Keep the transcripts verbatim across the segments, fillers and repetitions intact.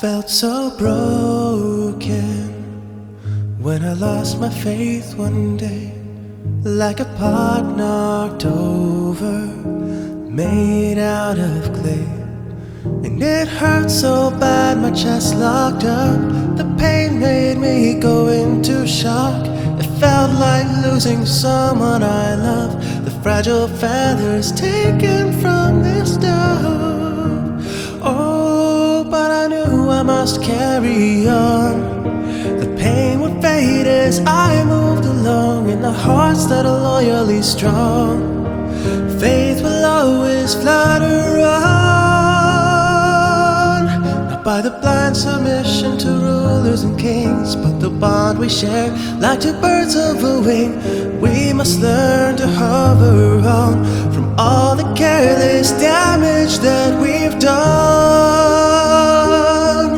Felt so broken when I lost my faith one day, like a pot knocked over, made out of clay. And it hurt so bad, my chest locked up. The pain made me go into shock. It felt like losing someone I love, the fragile feathers taken from this dove. Oh, but I knew I must carry on. The pain would fade as I moved along, in the hearts that are loyally strong. Faith will always flutter on, not by the blind submission to rulers and kings, but the bond we share like two birds of a wing. We must learn to hover on from all the careless damage that we've done.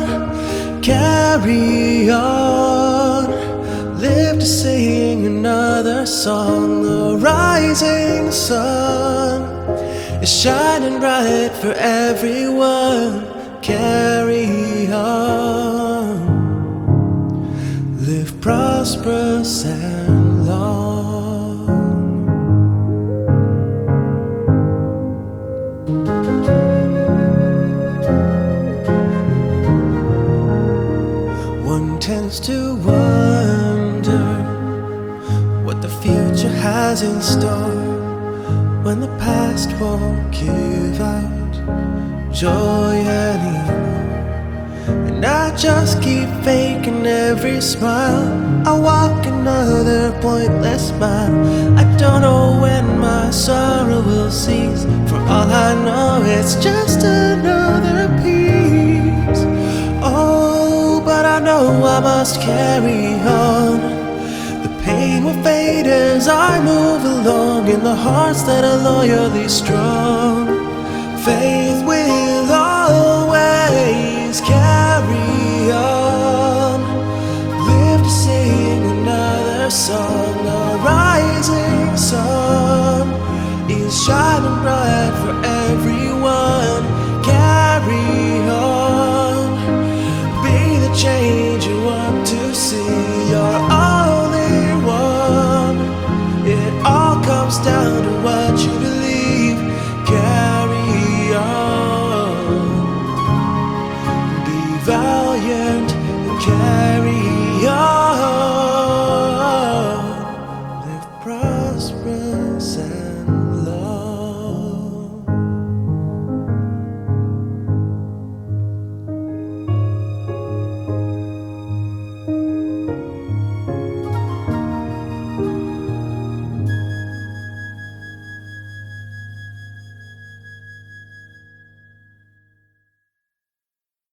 Carry on, live to sing another song. The rising sun is shining bright for everyone. Carry on, live prosperous and long. One tends to wonder what the future has in store, when the past won't give out joy anymore. And I just keep faking every smile. I walk another pointless mile. I don't know when my sorrow will cease. For all I know, it's just another piece. Oh, but I know I must carry on. The pain will fade as I move along, in the hearts that are loyally strong. Faith will always carry on, live to sing another song. The rising sun is shining bright